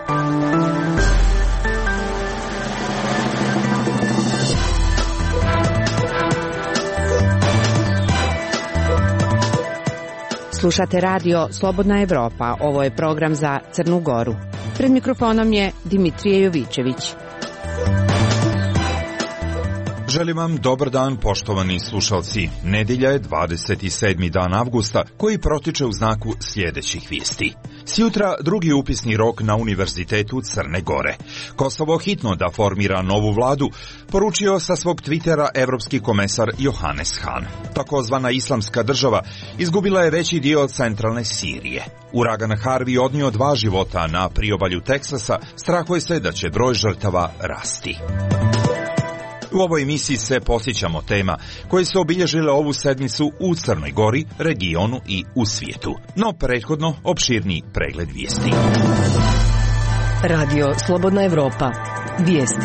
Slušate radio Slobodna Evropa. Ovo je program za Crnu Goru. Pred mikrofonom je Dimitrije Jovićević. Želim vam dobar dan, poštovani slušalci. Nedelja je 27. dan avgusta, koji protiče u znaku sljedećih vijesti. Sjutra drugi upisni rok na Univerzitetu Crne Gore. Kosovo hitno da formira novu vladu, poručio sa svog Twittera evropski komesar Johannes Hahn. Takozvana islamska država izgubila je veći dio centralne Sirije. Uragan Harvey odnio 2 života na priobalju Teksasa, strahuje se da će broj žrtava rasti. U ovoj emisiji se posjećamo tema koje su obilježile ovu sedmicu u Crnoj Gori, regionu i u svijetu. No prethodno opširni pregled vijesti. Radio Slobodna Evropa. Vijesti.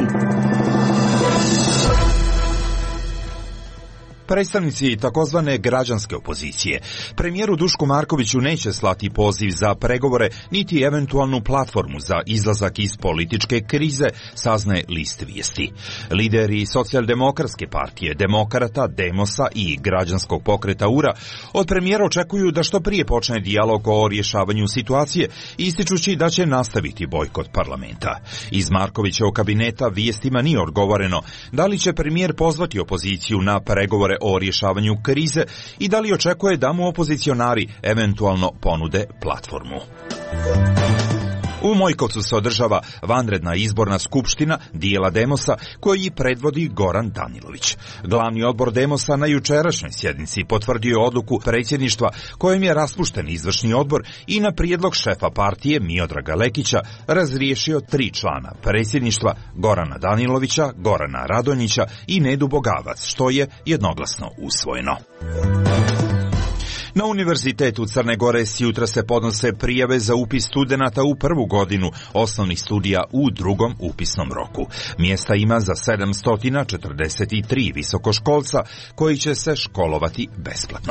Predstavnici takozvane građanske opozicije premijeru Dušku Markoviću neće slati poziv za pregovore niti eventualnu platformu za izlazak iz političke krize, saznaje list vijesti. Lideri Socijaldemokratske partije, Demokrata, Demosa i građanskog pokreta URA od premijera očekuju da što prije počne dijalog o rješavanju situacije, ističući da će nastaviti bojkot parlamenta. Iz Markovićevog kabineta vijestima nije odgovoreno da li će premijer pozvati opoziciju na pregovore o rješavanju krize i da li očekuje da mu opozicionari eventualno ponude platformu. U Mojkovcu se održava vanredna izborna skupština dijela Demosa koji predvodi Goran Danilović. Glavni odbor Demosa na jučerašnjoj sjednici potvrdio je odluku predsjedništva kojim je raspušten izvršni odbor i na prijedlog šefa partije Miodraga Lekića razriješio 3 člana predsjedništva, Gorana Danilovića, Gorana Radonjića i Nedu Bogavac, što je jednoglasno usvojeno. Na Univerzitetu Crne Gore sjutra se podnose prijave za upis studenata u prvu godinu osnovnih studija u drugom upisnom roku. Mjesta ima za 743 visokoškolca koji će se školovati besplatno.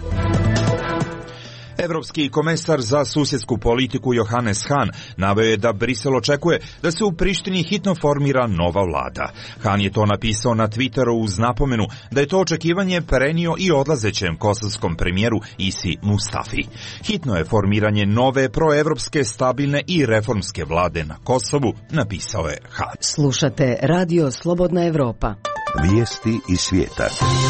Evropski komesar za susjedsku politiku Johannes Hahn naveo je da Brisel očekuje da se u Prištini hitno formira nova vlada. Hahn je to napisao na Twitteru uz napomenu da je to očekivanje prenio i odlazećem kosovskom premijeru Isi Mustafi. Hitno je formiranje nove proevropske, stabilne i reformske vlade na Kosovu, napisao je Hahn. Slušate Radio Slobodna Evropa. Vijesti iz svijeta.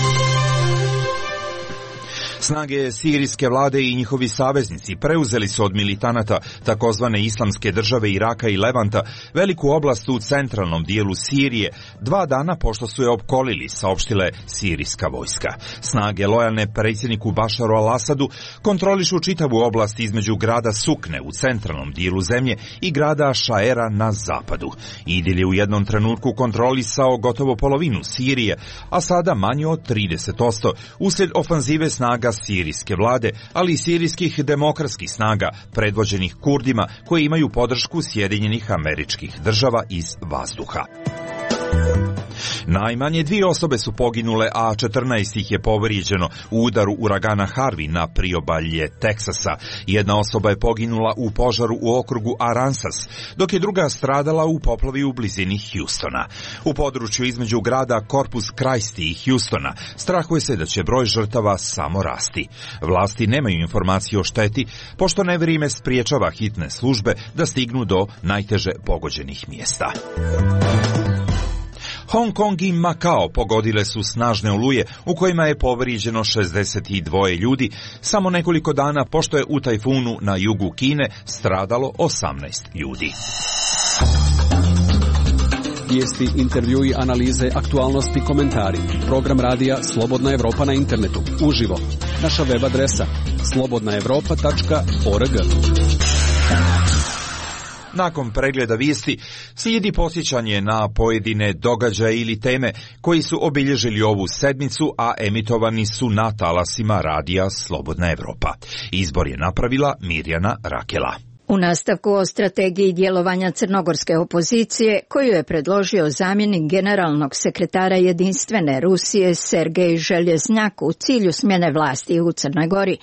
Snage sirijske vlade i njihovi saveznici preuzeli su od militanata takozvane islamske države Iraka i Levanta veliku oblast u centralnom dijelu Sirije 2 dana pošto su je opkolili, saopštila je sirijska vojska. Snage lojalne predsjedniku Bašaru al-Asadu kontrolišu čitavu oblast između grada Sukne u centralnom dijelu zemlje i grada Šaera na zapadu. Idil je u jednom trenutku kontrolisao gotovo polovinu Sirije, a sada manje od 30% uslijed ofanzive snaga sirijske vlade, ali i sirijskih demokratskih snaga predvođenih Kurdima koji imaju podršku Sjedinjenih Američkih Država iz vazduha. Najmanje 2 osobe su poginule, a 14 ih je povrijeđeno u udaru uragana Harvey na priobalje Teksasa. Jedna osoba je poginula u požaru u okrugu Aransas, dok je druga stradala u poplavi u blizini Houstona. U području između grada Corpus Christi i Houstona strahuje se da će broj žrtava samo rasti. Vlasti nemaju informacije o šteti, pošto nevrijeme spriječava hitne službe da stignu do najteže pogođenih mjesta. Hong Kong i Makao pogodile su snažne oluje u kojima je povrijeđeno 62 ljudi, samo nekoliko dana pošto je u tajfunu na jugu Kine stradalo 18 ljudi. Vijesti, intervjui, analize, aktualnosti, komentari. Program radija Slobodna Evropa na internetu, uživo. Naša web adresa slobodnaevropa.org. Nakon pregleda vijesti slijedi posjećanje na pojedine događaje ili teme koji su obilježili ovu sedmicu, a emitovani su na talasima radija Slobodna Evropa. Izbor je napravila Mirjana Rakela. U nastavku o strategiji djelovanja crnogorske opozicije, koju je predložio zamjenik generalnog sekretara Jedinstvene Rusije Sergej Željeznjak u cilju smjene vlasti u Crnoj Gori,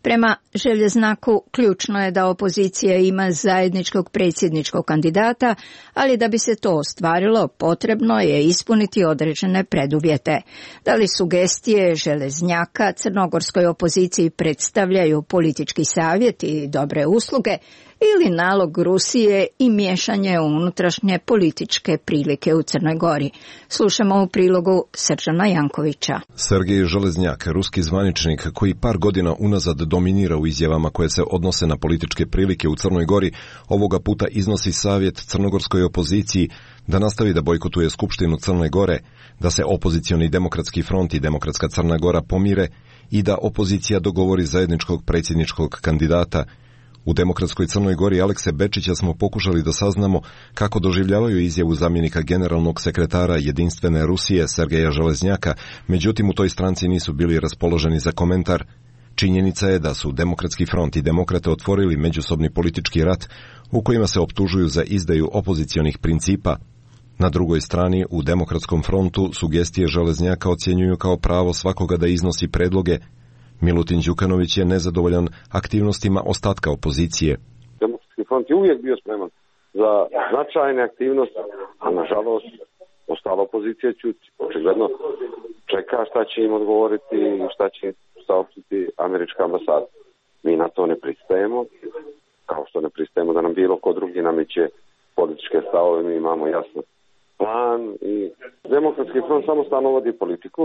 Prema Željeznaku, ključno je da opozicija ima zajedničkog predsjedničkog kandidata, ali da bi se to ostvarilo, potrebno je ispuniti određene preduvjete. Da li sugestije Železnjaka crnogorskoj opoziciji predstavljaju politički savjet i dobre usluge, ili nalog Rusije i miješanje u unutrašnje političke prilike u Crnoj Gori? Slušamo u prilogu Srđana Jankovića. Sergej Železnjak, ruski zvaničnik koji par godina unazad dominira u izjavama koje se odnose na političke prilike u Crnoj Gori, ovoga puta iznosi savjet crnogorskoj opoziciji da nastavi da bojkotuje Skupštinu Crne Gore, da se opozicioni Demokratski front i Demokratska Crna Gora pomire i da opozicija dogovori zajedničkog predsjedničkog kandidata. U Demokratskoj Crnoj Gori Alekse Bečića smo pokušali da saznamo kako doživljavaju izjavu zamjenika generalnog sekretara Jedinstvene Rusije Sergeja Železnjaka, međutim u toj stranci nisu bili raspoloženi za komentar. Činjenica je da su Demokratski front i Demokrate otvorili međusobni politički rat u kojima se optužuju za izdaju opozicionih principa. Na drugoj strani, u Demokratskom frontu, sugestije Železnjaka ocjenjuju kao pravo svakoga da iznosi predloge. Milutin Đukanović je nezadovoljan aktivnostima ostatka opozicije. Demokratski front je uvijek bio spreman za značajne aktivnosti, a nažalost ostala opozicija ćuti. Očigledno čeka šta će im odgovoriti i šta će saopštiti američka ambasada. Mi na to ne pristajemo, kao što ne pristajemo da nam bilo ko drugi nameće političke stavove. Mi imamo jasno plan i Demokratski front samostalno vodi politiku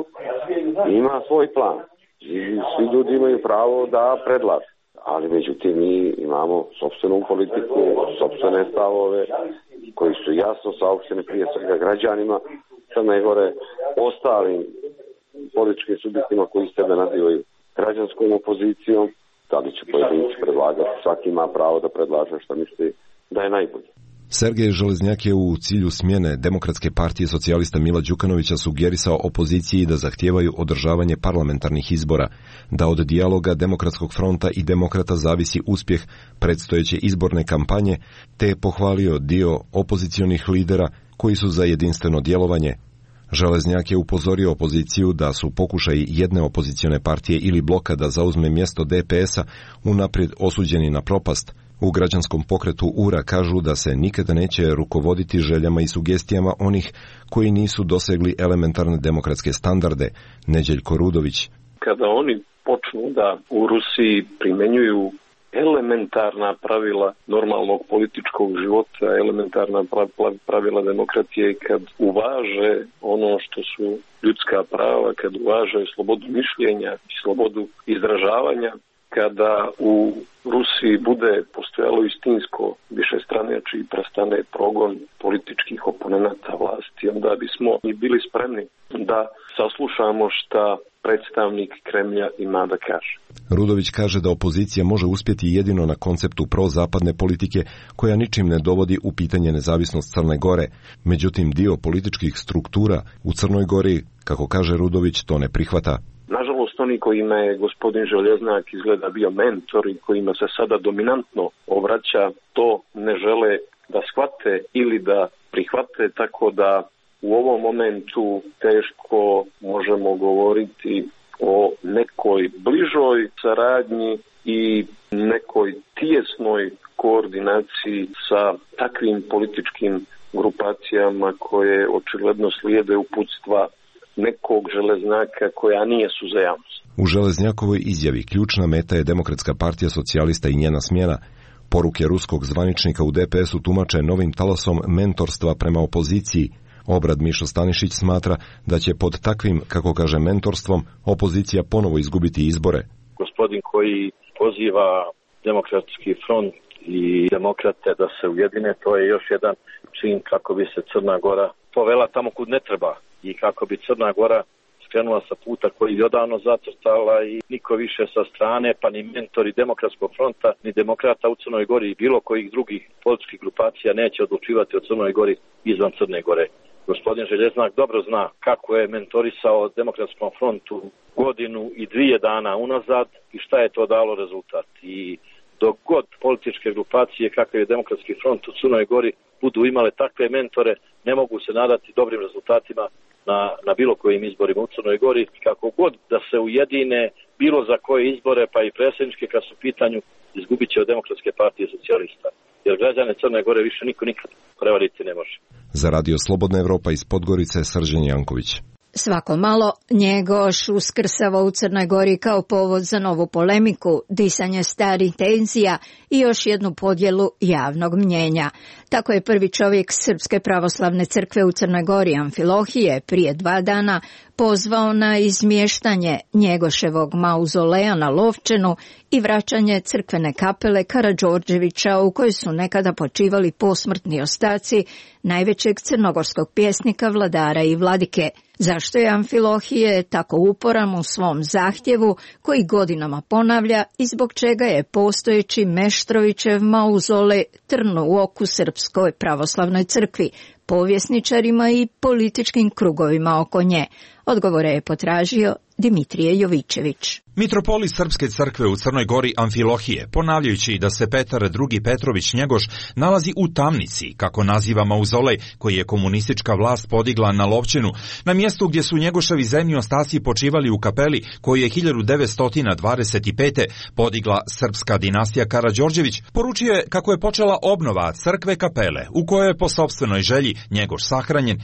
i ima svoj plan. I svi ljudi imaju pravo da predlažu. Ali međutim mi imamo sopstvenu politiku, sopstvene stavove koji su jasno saopšteni prije svega građanima Crne Gore, ostalim političkim subjektima koji sebe nazivaju građanskom opozicijom. Da li će pojedinci predlagati? Svaki ima pravo da predlaže što misli da je najbolje. Sergej Železnjak je u cilju smjene Demokratske partije socijalista Mila Đukanovića sugerisao opoziciji da zahtijevaju održavanje parlamentarnih izbora, da od dijaloga Demokratskog fronta i Demokrata zavisi uspjeh predstojeće izborne kampanje, te je pohvalio dio opozicionih lidera koji su za jedinstveno djelovanje. Železnjak je upozorio opoziciju da su pokušaji jedne opozicione partije ili bloka da zauzme mjesto DPS-a unaprijed osuđeni na propast. U građanskom pokretu URA kažu da se nikada neće rukovoditi željama i sugestijama onih koji nisu dosegli elementarne demokratske standarde. Neđeljko Rudović. Kada oni počnu da u Rusiji primjenjuju elementarna pravila normalnog političkog života, elementarna pravila demokratije i kad uvaže ono što su ljudska prava, kad uvaže slobodu mišljenja i slobodu izražavanja, kada u Rusiji bude postojalo istinsko višestranačje i prestane progon političkih oponenata vlasti, onda bismo i bili spremni da saslušamo šta predstavnik Kremlja ima da kaže. Rudović kaže da opozicija može uspjeti jedino na konceptu prozapadne politike koja ničim ne dovodi u pitanje nezavisnost Crne Gore. Međutim, dio političkih struktura u Crnoj Gori, kako kaže Rudović, to ne prihvata. Nažalost, oni kojima je gospodin Železnak izgleda bio mentor i kojima se sada dominantno obraća, to ne žele da shvate ili da prihvate, tako da u ovom momentu teško možemo govoriti o nekoj bližoj saradnji i nekoj tijesnoj koordinaciji sa takvim političkim grupacijama koje očigledno slijede uputstva nekog Železnjaka koja nije su za javnost. U Železnjakovoj izjavi ključna meta je Demokratska partija socijalista i njena smjena. Poruke ruskog zvaničnika u DPS-u tumače novim talasom mentorstva prema opoziciji. Obrad Mišo Stanišić smatra da će pod takvim, kako kaže, mentorstvom opozicija ponovo izgubiti izbore. Gospodin koji poziva Demokratski front i demokrate da se ujedine, to je još jedan čin kako bi se Crna Gora povela tamo kud ne treba i kako bi Crna Gora skrenula sa puta koji je odavno zacrtala i niko više sa strane, pa ni mentori Demokratskog fronta, ni demokrata u Crnoj Gori i bilo kojih drugih političkih grupacija neće odlučivati o Crnoj Gori izvan Crne Gore. Gospodin Železnak dobro zna kako je mentorisao Demokratskom frontu godinu i 2 dana unazad i šta je to dalo rezultat. I dok god političke grupacije kakav je Demokratski front u Crnoj Gori budu imale takve mentore, ne mogu se nadati dobrim rezultatima na bilo kojim izborima u Crnoj Gori, kako god da se ujedine bilo za koje izbore, pa i predsjedničke kad su u pitanju, izgubit će od Demokratske partije socijalista. Jer građane Crne Gore više niko nikad prevariti ne može. Za Radio Slobodna Evropa iz Podgorice, Srđan Janković. Svako malo Njegoš uskrsava u Crnoj Gori kao povod za novu polemiku, disanje starih tenzija i još jednu podjelu javnog mnjenja. Tako je prvi čovjek Srpske pravoslavne crkve u Crnoj Gori, Amfilohije, prije 2 dana pozvao na izmještanje Njegoševog mauzoleja na Lovćenu i vraćanje crkvene kapele Karađorđevića u kojoj su nekada počivali posmrtni ostaci najvećeg crnogorskog pjesnika, vladara i vladike. Zašto je Amfilohije tako uporan u svom zahtjevu koji godinama ponavlja i zbog čega je postojeći Meštrovićev mauzolej trn u oku Srpskoj pravoslavnoj crkvi, povjesničarima i političkim krugovima oko nje? Odgovore je potražio Dimitrije Jovićević. Mitropolit Srpske crkve u Crnoj Gori Amfilohije, ponavljajući da se Petar II. Petrović Njegoš nalazi u tamnici, kako naziva mauzolej koji je komunistička vlast podigla na Lovćenu, na mjestu gdje su Njegoševi zemlji ostaci počivali u kapeli koju je 1925. podigla srpska dinastija Karađorđević, poručio je kako je počela obnova crkve kapele, u kojoj je po sopstvenoj želji Njegoš sahranjen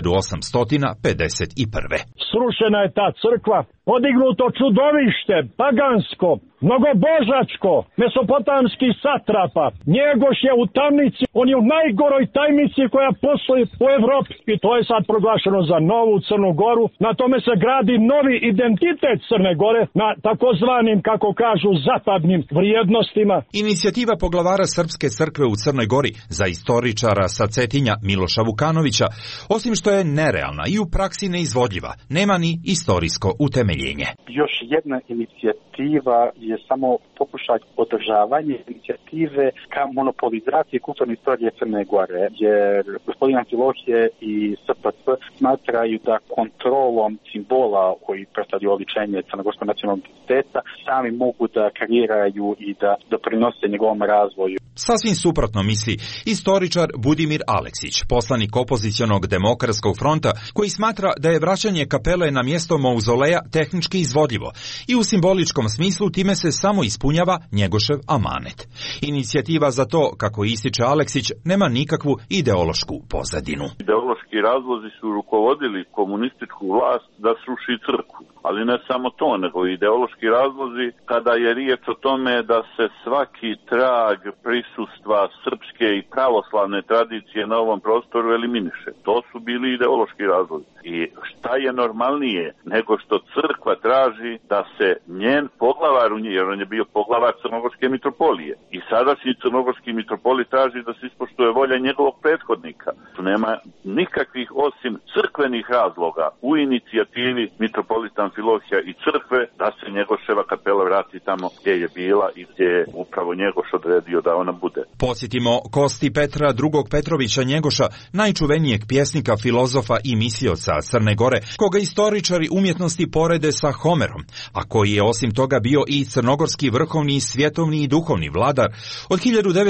1851. Srušena je ta crkva, podignuto čudovište, pagansko, mnogobožačko, mesopotamski satrapa. Njegoš je u tamnici, on je u najgoroj tajnici koja postoji u Evropi. I to je sad proglašeno za novu Crnu Goru. Na tome se gradi novi identitet Crne Gore na takozvanim, kako kažu, zapadnim vrijednostima. Inicijativa poglavara Srpske crkve u Crnoj Gori za istoričara sa Cetinja Miloša Vukanovića, osim što je nerealna i u praksi neizvodljiva, nema ni istorijsko utemeljenje. Još jedna inicijativa je samo pokušaj održavanja inicijative ka monopolizaciji kulturne istorije Crne Gore, jer gospodin Amfilohije i SPC smatraju da kontrolom simbola koji predstavljaju oličenje crnogorskog nacionalnog identiteta sami mogu da kreiraju i da doprinose njegovom razvoju. Sasvim suprotno misli istoričar Budimir Aleksić, poslanik opozicionog Demokratskog fronta, koji smatra da je vraćanje kapele na mjesto mauzoleja tehnički izvodljivo i u simboličkom smislu time se samo ispunjava Njegošev amanet. Inicijativa za to, kako ističe Aleksić, nema nikakvu ideološku pozadinu. Ideološki razlozi su rukovodili komunističku vlast da sruši crkvu, ali ne samo to, nego ideološki razlozi kada je riječ o tome da se svaki trag prisustva srpske i pravoslavne tradicije na ovom prostoru eliminiše. To su bili ideološki razlozi. I šta je normalnije nego što crkva traži da se njen poglavar, jer on je bio poglavar Crnogorske mitropolije, i sadašnji Crnogorski mitropolit traži da se ispoštuje volja njegovog prethodnika. Tu nema nikakvih osim crkvenih razloga u inicijativi mitropolita Amfilohija i crkve da se Njegoševa kapela vrati tamo gdje je bila i gdje je upravo Njegoš odredio da ona bude. Podsjetimo kosti Petra II. Petrovića Njegoša, najčuvenijeg pjesnika, filozofa i mislioca Crne Gore, koga istoričari umjetnosti porede sa Homerom, a koji je osim toga bio i crnogorski vrhovni, svjetovni i duhovni vladar, od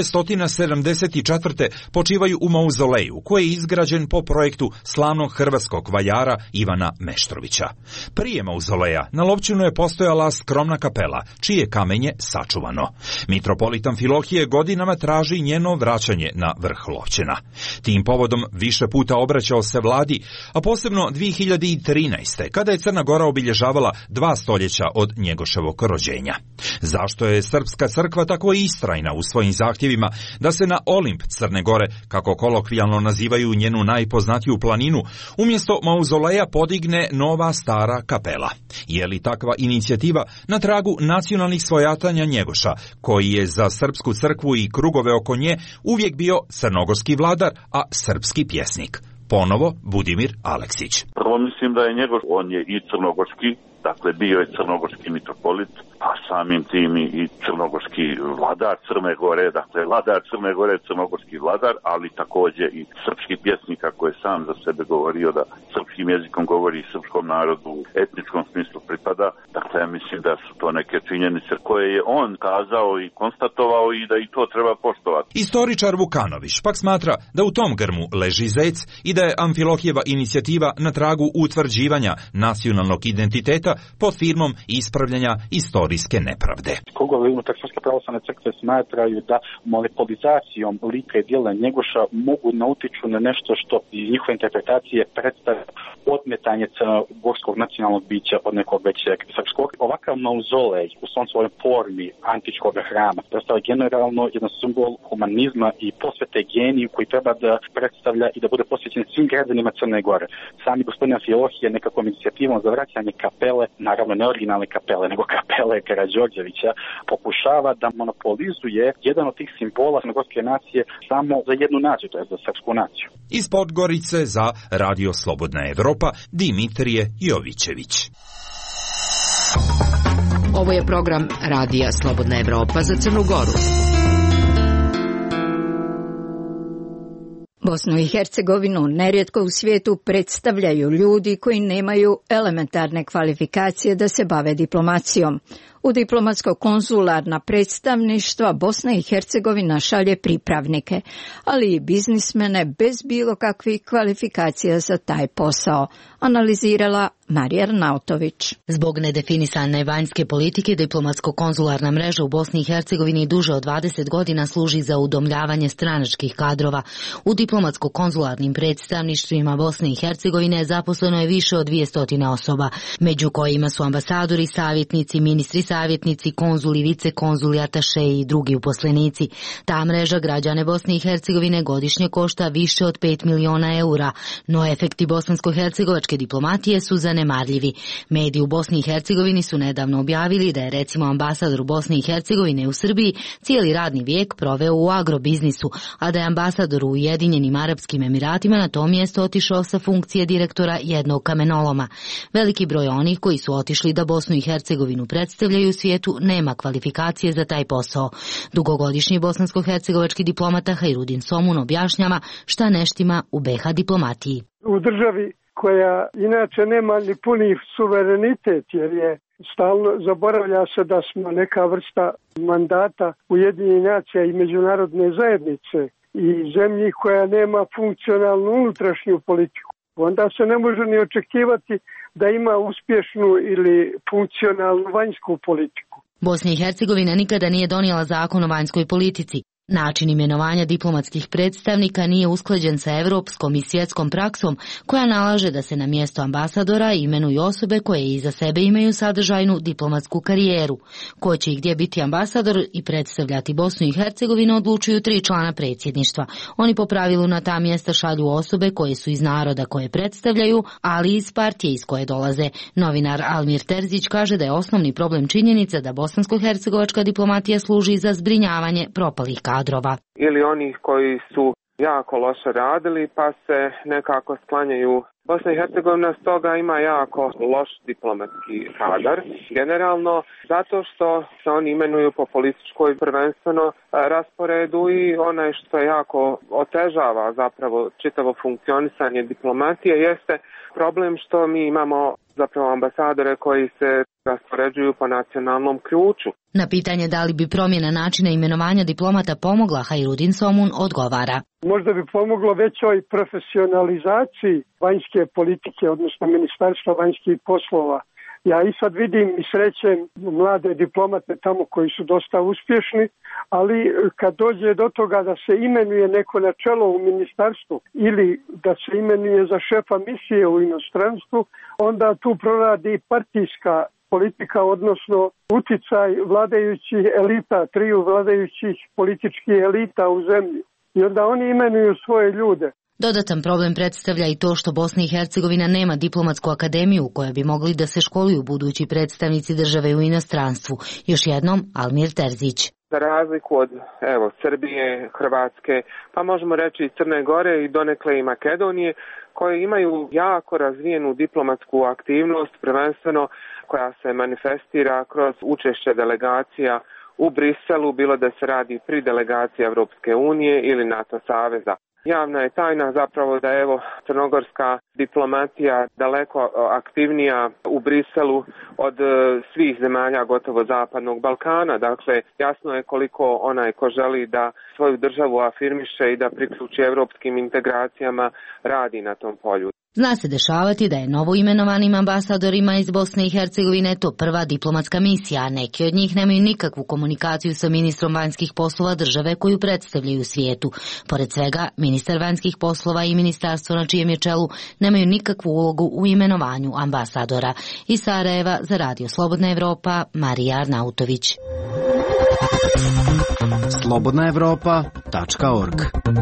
1974. počivaju u mauzoleju, koji je izgrađen po projektu slavnog hrvatskog valjara Ivana Meštrovića. Prije mauzoleja na Lovćenu je postojala skromna kapela, čije kamenje sačuvano. Mitropolit Amfilohije godinama traži njeno vraćanje na vrh Lovćena. Tim povodom više puta obraćao se vladi, a posebno 2013. kada je Crna Gora obilježavala 2 stoljeća od Njegoševog rođenja. Zašto je Srpska crkva tako istrajna u svojim zahtjevima da se na Olimp Crne Gore, kako kolokvijalno nazivaju njenu najpoznatiju planinu, umjesto mauzoleja podigne nova stara kapela? Je li takva inicijativa na tragu nacionalnih svojatanja Njegoša, koji je za Srpsku crkvu i krugove oko nje uvijek bio crnogorski vladar, a srpski pjesnik? Ponovo Budimir Aleksić. Prvo mislim da je Njegoš, on je i crnogorski, dakle bio je crnogorski mitropolit a samim tim i crnogorski vladar Crne Gore, dakle vladar Crne Gore, crnogorski vladar, ali takođe i srpski pjesnika koji je sam za sebe govorio da srpskim jezikom govori srpskom narodu, u etničkom smislu pripada. Dakle, ja mislim da su to neke činjenice koje je on kazao i konstatovao i da i to treba poštovati. Istoričar Vukanović pak smatra da u tom grmu leži zec i da je Amfilohijeva inicijativa na tragu utvrđivanja nacionalnog identiteta pod firmom ispravljanja istorijske nepravde. Krugovi unutar Srpske pravoslavne crkve smatraju da molepolizacijom lika i djela Njegoša mogu nautiču na nešto što iz njihove interpretacije predstavlja odmetanje crnogorskog nacionalnog bića od nekog većeg srpskog. Ovakav mauzolej u svom svojoj formi antičkog hrama predstavlja generalno jedan simbol humanizma i posvete geniju koji treba da predstavlja i da bude posvećen svim građanima Crne Gore. Sami gospodin Amfilohije nekakvom inicijativom za vraćanje kapele, naravno ne originalne kapele, nego kapele Karađorđevića, pokušava da monopolizuje jedan od tih simbola crnogorske nacije samo za jednu naciju, to je za srpsku naciju. Iz Podgorice za Radio Slobodna Evropa, Dimitrije Jovićević. Ovo je program Radija Slobodna Evropa za Crnu Goru. Bosnu i Hercegovinu nerijetko u svijetu predstavljaju ljudi koji nemaju elementarne kvalifikacije da se bave diplomacijom. U diplomatsko-konzularna predstavništva Bosna i Hercegovina šalje pripravnike, ali i biznismene bez bilo kakvih kvalifikacija za taj posao, analizirala Marija Arnautović. Zbog nedefinisane vanjske politike, diplomatsko-konzularna mreža u Bosni i Hercegovini duže od 20 godina služi za udomljavanje stranačkih kadrova. U diplomatsko-konzularnim predstavništvima Bosne i Hercegovine zaposleno je više od 200 osoba, među kojima su ambasadori, savjetnici, ministri savjetnici, konzuli, vicekonzuli, atašeji i drugi uposlenici. Ta mreža građane Bosne i Hercegovine godišnje košta više od 5 miliona eura, no efekti bosansko-hercegovačke diplomatije su zanemarljivi. Mediji u Bosni i Hercegovini su nedavno objavili da je recimo ambasador Bosne i Hercegovine u Srbiji cijeli radni vijek proveo u agrobiznisu, a da je ambasador u Ujedinjenim Arapskim Emiratima na to mjesto otišao sa funkcije direktora jednog kamenoloma. Veliki broj onih koji su otišli da Bosnu i Hercegovinu predstavljaju u svijetu nema kvalifikacije za taj posao. Dugogodišnji bosansko-hercegovački diplomata Hajrudin Somun objašnjava šta neštima u BiH diplomatiji. U državi koja inače nema ni puni suverenitet, jer je stalno zaboravlja se da smo neka vrsta mandata Ujedinjenih nacija i međunarodne zajednice i zemlji koja nema funkcionalnu unutrašnju politiku. Onda se ne može ni očekivati da ima uspješnu ili funkcionalnu vanjsku politiku. Bosna i Hercegovina nikada nije donijela zakon o vanjskoj politici. Način imenovanja diplomatskih predstavnika nije usklađen sa europskom i svjetskom praksom koja nalaže da se na mjesto ambasadora imenuju osobe koje iza sebe imaju sadržajnu diplomatsku karijeru. Ko će i gdje biti ambasador i predstavljati Bosnu i Hercegovinu odlučuju 3 člana predsjedništva. Oni po pravilu na ta mjesta šalju osobe koje su iz naroda koje predstavljaju, ali i iz partije iz koje dolaze. Novinar Almir Terzić kaže da je osnovni problem činjenica da bosansko-hercegovačka diplomatija služi za zbrinjavanje propalih kadrova. Ili onih koji su jako loše radili pa se nekako sklanjaju. Bosna i Hercegovina stoga ima jako loš diplomatski kadar. Generalno zato što se oni imenuju po političkoj prvenstveno rasporedu i onaj što jako otežava zapravo čitavo funkcionisanje diplomatije jeste problem što mi imamo zapravo ambasadore koji se raspoređuju po nacionalnom ključu. Na pitanje da li bi promjena načina imenovanja diplomata pomogla, Hajrudin Somun odgovara. Možda bi pomoglo većoj profesionalizaciji vanjske politike, odnosno Ministarstva vanjskih poslova. Ja i sad vidim i srećem mlade diplomate tamo koji su dosta uspješni, ali kad dođe do toga da se imenuje neko na čelo u ministarstvu ili da se imenuje za šefa misije u inostranstvu, onda tu proradi partijska politika, odnosno uticaj vladajućih elita, 3 vladajućih političkih elita u zemlji. I onda oni imenuju svoje ljude. Dodatan problem predstavlja i to što Bosna i Hercegovina nema diplomatsku akademiju u kojoj bi mogli da se školuju budući predstavnici države u inostranstvu. Još jednom, Almir Terzić. Za razliku od Srbije, Hrvatske, pa možemo reći i Crne Gore i donekle i Makedonije, koje imaju jako razvijenu diplomatsku aktivnost, prvenstveno koja se manifestira kroz učešće delegacija u Briselu, bilo da se radi pri delegaciji Evropske unije ili NATO saveza. Javna je tajna zapravo da je crnogorska diplomatija daleko aktivnija u Briselu od svih zemalja gotovo Zapadnog Balkana. Dakle, jasno je koliko onaj ko želi da svoju državu afirmiše i da priključi evropskim integracijama radi na tom polju. Zna se dešavati da je novo imenovanim ambasadorima iz Bosne i Hercegovine to prva diplomatska misija, a neki od njih nemaju nikakvu komunikaciju sa ministrom vanjskih poslova države koju predstavljaju u svijetu. Pored svega, ministar vanjskih poslova i ministarstvo na čijem je čelu nemaju nikakvu ulogu u imenovanju ambasadora. Iz Sarajeva za Radio Slobodna Evropa, Marija Arnautović. slobodnaevropa.org.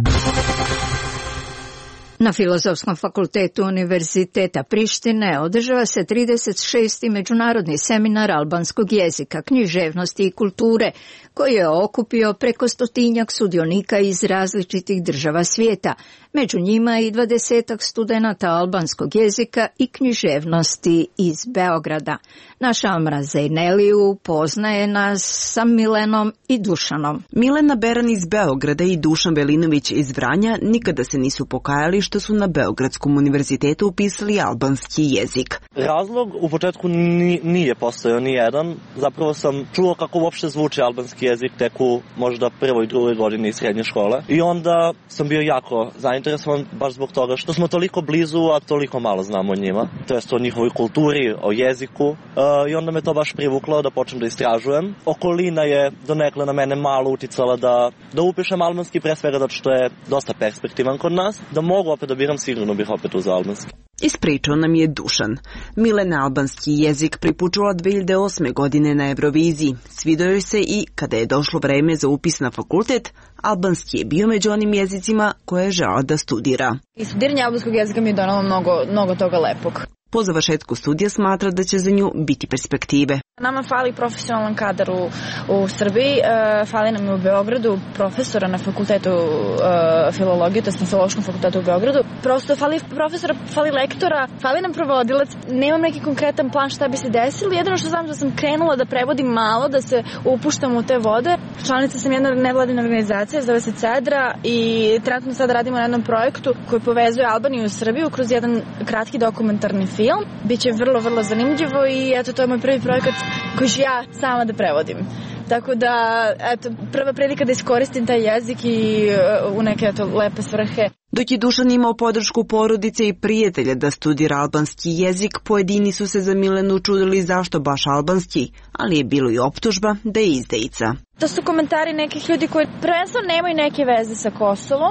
Na Filozofskom fakultetu Univerziteta Prištine održava se 36. međunarodni seminar albanskog jezika, književnosti i kulture, koji je okupio preko 100 sudionika iz različitih država svijeta, među njima i 20 studenata albanskog jezika i književnosti iz Beograda. Naša Amra Zejneliju poznaje nas sa Milenom i Dušanom. Milena Beran iz Beograda i Dušan Velinović iz Vranja nikada se nisu pokajali što su na Beogradskom univerzitetu upisali albanski jezik. Razlog u početku nije postojao ni jedan. Zapravo sam čuo kako uopšte zvuči albanski jezik tek u možda prvoj i drugoj godini srednje škole. I onda sam bio jako zainteresovan baš zbog toga što smo toliko blizu, a toliko malo znamo o njima. To jest o njihovoj kulturi, o jeziku. I onda me to baš privuklo da počnem da istražujem. Okolina je donekle na mene malo uticala da upišem albanski, pre svega zato što je dosta perspektivan kod nas. Da mogu opet da biram, sigurno bih opet uzeo albanski. Ispričao nam je Dušan. Milena albanski jezik pripučula 2008. godine na Euroviziji. Svidao joj se i kada je došlo vreme za upis na fakultet, albanski je bio među onim jezicima koje je žela da studira. I studiranje albanskog jezika mi je donalo mnogo toga lepog. Po završetku studija smatra da će za nju biti perspektive. Nama fali profesionalan kadar u Srbiji, fali nam u Beogradu profesora na fakultetu filologije, to je na Filološkom fakultetu u Beogradu. Prosto fali profesora, fali lektora, fali nam prevodilac. Nemam neki konkretan plan šta bi se desilo. Jedino što znam da sam krenula da prevodim malo, da se upuštam u te vode. Članica sam jedne nevladine organizacije, zove se CEDRA i trenutno sada radimo na jednom projektu koji povezuje Albaniju i Srbiju kroz jedan kratki dokumentarni film. Biće vrlo, vrlo zanimljivo i eto, to je moj prvi projekat koji ću ja sama da prevodim. Tako da, eto, prva prilika da iskoristim taj jezik i u neke, eto, lepe svrhe. Dok je Dušan imao podršku porodice i prijatelja da studira albanski jezik, pojedini su se za Milenu čudili zašto baš albanski, ali je bilo i optužba da je izdajica. To su komentari nekih ljudi koji prvenstveno nemaju neke veze sa Kosovom,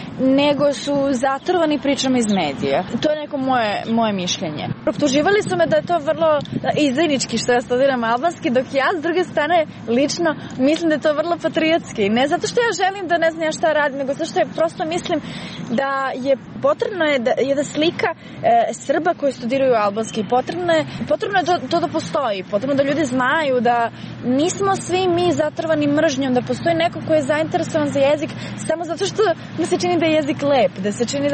nego su zatrovani pričama iz medija. To je neko moje mišljenje. Optuživali su me da je to vrlo izdajnički što ja studiram albanski, dok ja s druge strane lično mislim da je to vrlo patriotski. Ne zato što ja želim da ne znam ja šta radim, nego zato što prosto mislim da je potrebno je da slika Srba koji studiraju albanski. Potrebno je to da postoji. Potrebno da ljudi znaju da nismo svi mi zatrovani mržnjom, da postoji neko ko je zainteresovan za jezik samo zato što mu se čini da je jezik lep, da se čini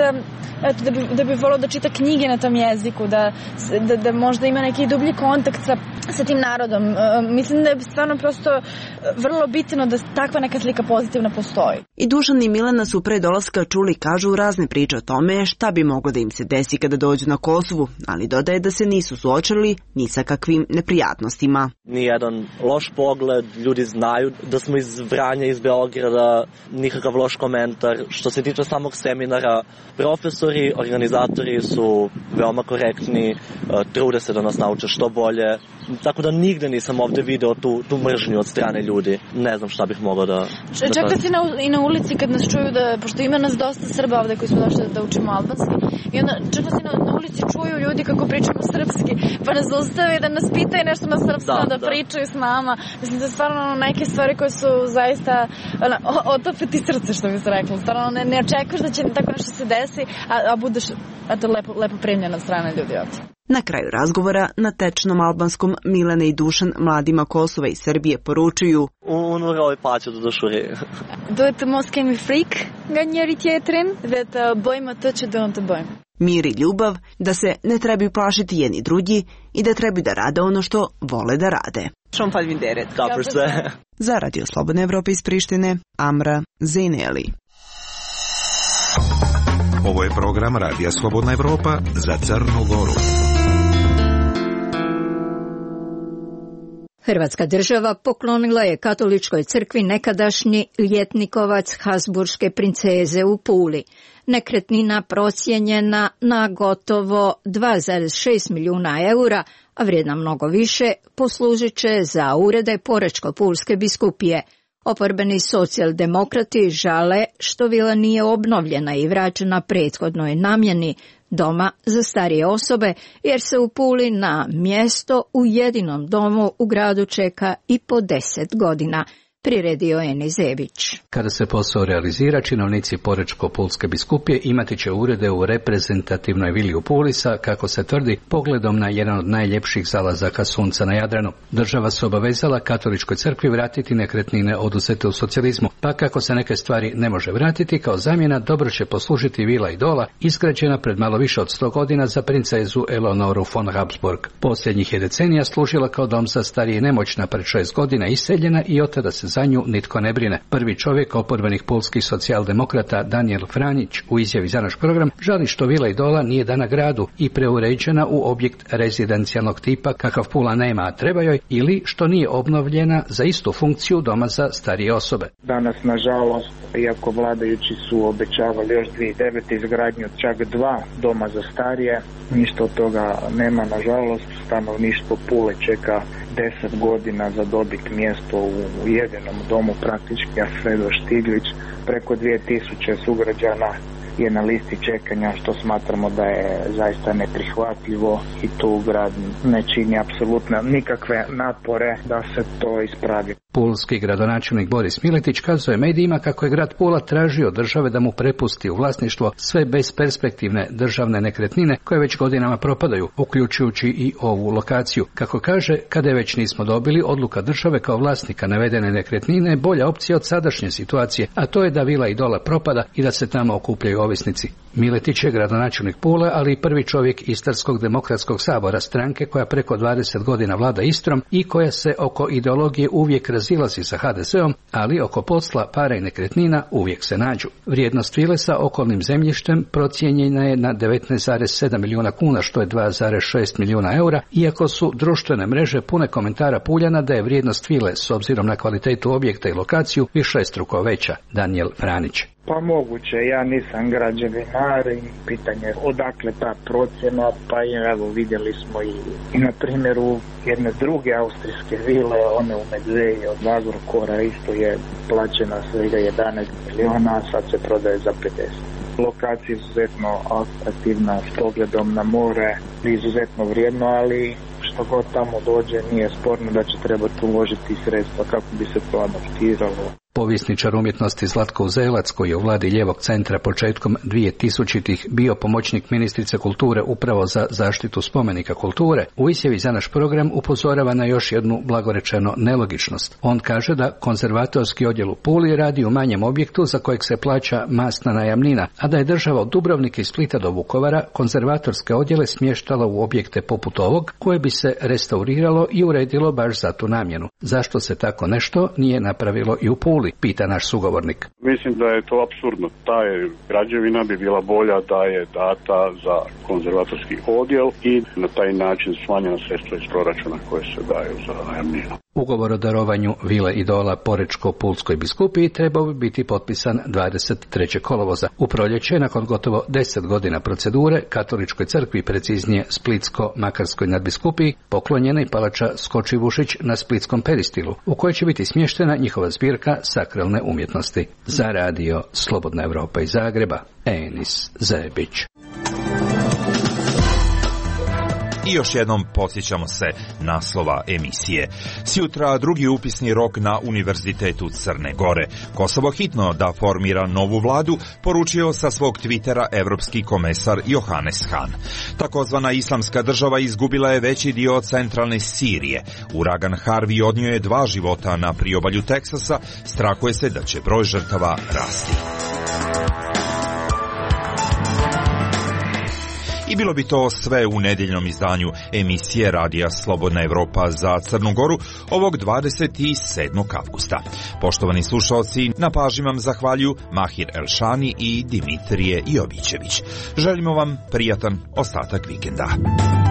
da bi volio da čita knjige na tom jeziku, da možda ima neki dublji kontakt sa tim narodom. Mislim da je stvarno prosto vrlo bitno da takva neka slika pozitivna postoji. I Dušan i Milena su pre dolaska čuli, kažu, razne priče o tome šta bi moglo da im se desi kada dođu na Kosovu, ali dodaje da se nisu suočili ni sa kakvim neprijatnostima. Nijedan loš pogled, ljudi znaju da smo iz Vranja, iz Beograda, nikakav loš komentar. Što se tiče samog seminara, profesori, organizatori su veoma korektni, trude se da nas nauče što bolje, tako da nigde nisam ovde video tu mržnju od strane ljudi. Ne znam šta bih mogao da... Čak da si i na ulici kad nas čuju, pošto ima nas dosta Srba ovde koji smo došli da učimo albanski, i onda čak da si na ulici čuju ljudi kako pričamo srpski, pa nas ustave da nas pitaju nešto na srpskom, da pričaju s nama. Mislim da stvarno neke stvari koje su zaista otopiti srce, što bi se reklo. Stvarno ne očekuješ da će tako nešto se desi, a budeš lepo primljen od strane ljudi ovdje. Na kraju razgovora na tečnom albanskom Milena i Dušan mladima Kosova i Srbije poručuju: Unë paçë do dëshuri. Duhet të mos kemi frikë nga njëri tjetrin dhe të bëjmë atë që duam të bëjmë. Mir i ljubav, da se ne trebaju plašiti jedni drugi i da trebaju da rade ono što vole da rade. Za Radio Slobodna Evropa iz Prištine, Amra Zeneli. Ovo je program Radija Slobodna Evropa za Crnu Goru. Hrvatska država poklonila je katoličkoj crkvi nekadašnji ljetnikovac Habsburške princeze u Puli. Nekretnina procijenjena na gotovo 2,6 milijuna eura, a vrijedna mnogo više, poslužit će za urede Porečko-Pulske biskupije. Oporbeni socijaldemokrati žale što vila nije obnovljena i vraćena prethodnoj namjeni doma za starije osobe, jer se u Puli na mjesto u jedinom domu u gradu čeka i po 10 godina. Priredio Eni Zebić. Kada se posao realizira, činovnici Porečko-Pulske biskupije imati će urede u reprezentativnoj vili u Puli sa, kako se tvrdi, pogledom na jedan od najljepših zalazaka sunca na Jadranu. Država se obavezala katoličkoj crkvi vratiti nekretnine oduzete u socijalizmu, pa kako se neke stvari ne može vratiti, kao zamjena dobro će poslužiti vila Idola, izgrađena pred malo više od 100 godina za princezu Eleonoru von Habsburg. Posljednjih je decenija služila kao dom za starije i nemoćna, pred 6 godina iseljena i od tada se za nju nitko ne brine. Prvi čovjek oporbenih pulskih socijaldemokrata Daniel Franić u izjavi za naš program žali što vila Idola nije dana gradu i preuređena u objekt rezidencijalnog tipa kakav Pula nema, a treba joj, ili što nije obnovljena za istu funkciju doma za starije osobe. Danas, nažalost, iako vladajući su obećavali još 2009. izgradnju čak 2 doma za starije, ništa od toga nema, nažalost. Stanovništvo Pule čeka 10 godina za dobiti mjesto u jedinom domu, praktički Alfredo Štiglić. Preko 2000 sugrađana je na listi čekanja, što smatramo da je zaista neprihvatljivo i tu grad ne čini apsolutno nikakve napore da se to ispravi. Pulski gradonačelnik Boris Miletić kazuje medijima kako je grad Pula tražio države da mu prepusti u vlasništvo sve besperspektivne državne nekretnine koje već godinama propadaju, uključujući i ovu lokaciju. Kako kaže, kada je već nismo dobili, odluka države kao vlasnika navedene nekretnine je bolja opcija od sadašnje situacije, a to je da vila Idola propada i da se tamo okupljaju ovisnici. Miletić je gradonačelnik Pule, ali i prvi čovjek Istarskog demokratskog sabora, stranke koja preko 20 godina vlada Istrom i koja se oko ideologije uvijek razilazi sa HDZ-om, ali oko posla, para i nekretnina uvijek se nađu. Vrijednost vile sa okolnim zemljištem procijenjena je na 19,7 milijuna kuna, što je 2,6 milijuna eura, iako su društvene mreže pune komentara Puljana da je vrijednost vile s obzirom na kvalitetu objekta i lokaciju višestruko veća. Daniel Franić. Pa moguće, ja nisam građevinar i pitanje odakle ta procjena, pa evo vidjeli smo i na primjeru jedne druge austrijske vile, one u Medveji od Agrokora, isto je plaćena svega 11 miliona, a sad se prodaje za 50. Lokacija je izuzetno atraktivna s pogledom na more, izuzetno vrijedno, ali što god tamo dođe nije sporno da će trebati uložiti sredstva kako bi se to adaptiralo. Povjesničar umjetnosti Zlatko Uzelac, koji je u vladi lijevog centra početkom 2000-ih bio pomoćnik ministrice kulture upravo za zaštitu spomenika kulture, u izjavi za naš program upozorava na još jednu blagorečeno nelogičnost. On kaže da konzervatorski odjel u Puli radi u manjem objektu za kojeg se plaća masna najamnina, a da je država od Dubrovnika i Splita do Vukovara konzervatorske odjele smještala u objekte poput ovog, koje bi se restauriralo i uredilo baš za tu namjenu. Zašto se tako nešto nije napravilo i u Puli? Pita naš sugovornik. Mislim da je to apsurdno. Ta je građevina bi bila bolja da je data za konzervatorski odjel i na taj način smanjena sredstva iz proračuna koje se daju za najamninu. Ugovor o darovanju vile Idola Porečko-Pulskoj biskupiji trebao bi biti potpisan 23. kolovoza. U proljeće, nakon gotovo 10 godina procedure, katoličkoj crkvi, preciznije Splitsko-Makarskoj nadbiskupiji, poklonjena i palača Skočivušić na Splitskom peristilu, u kojoj će biti smještena njihova zbirka sakralne umjetnosti. Za radio Slobodna Evropa iz Zagreba, Enis Zebić. I još jednom podsjećamo se naslova emisije. Sjutra drugi upisni rok na Univerzitetu Crne Gore. Kosovo hitno da formira novu vladu, poručio sa svog Twittera evropski komesar Johannes Hahn. Takozvana islamska država izgubila je veći dio centralne Sirije. Uragan Harvey odnio je 2 života na priobalju Teksasa. Strahuje se da će broj žrtava rasti. I bilo bi to sve u nedeljnom izdanju emisije Radija Slobodna Evropa za Crnu Goru ovog 27. avgusta. Poštovani slušalci, na pažnji vam zahvaljuju Mahir Elšani i Dimitrije Jovićević. Želimo vam prijatan ostatak vikenda.